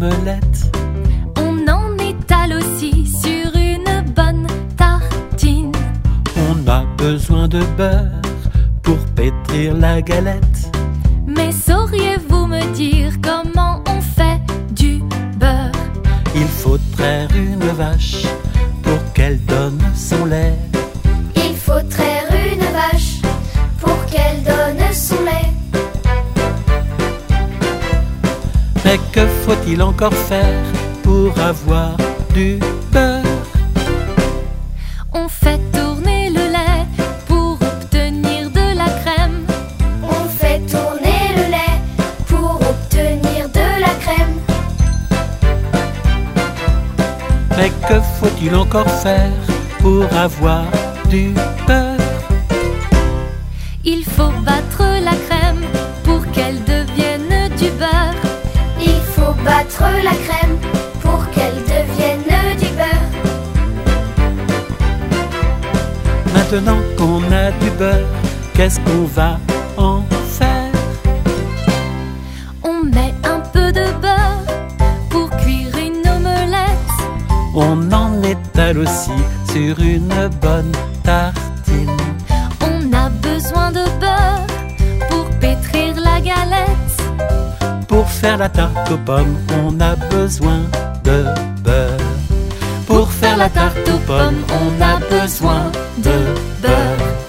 omelette. On en étale aussi sur une bonne tartine. On a besoin de beurre pour pétrir la galette. Mais sauriez-vous me dire comment on fait du beurre? Il faut traire une vache pour qu'elle donne son lait. Il faut traire une vache pour qu'elle donne son lait. Mais que faut-il encore faire pour avoir du beurre? On fait tourner le lait pour obtenir de la crème. On fait tourner le lait pour obtenir de la crème. Mais que faut-il encore faire pour avoir du beurre? Il faut battre la crème pour qu'elle devienne du beurre. Il faut battre la crème pour qu'elle devienne du beurre. Maintenant qu'on a du beurre, qu'est-ce qu'on va en faire? On met un peu de beurre pour cuire une omelette. On en étale aussi sur une bonne tartine. On a besoin de beurre pour pétrir la galette. Pour faire la tarte aux pommes, on a besoin de beurre. Pour faire la tarte aux pommes, on a besoin de beurre.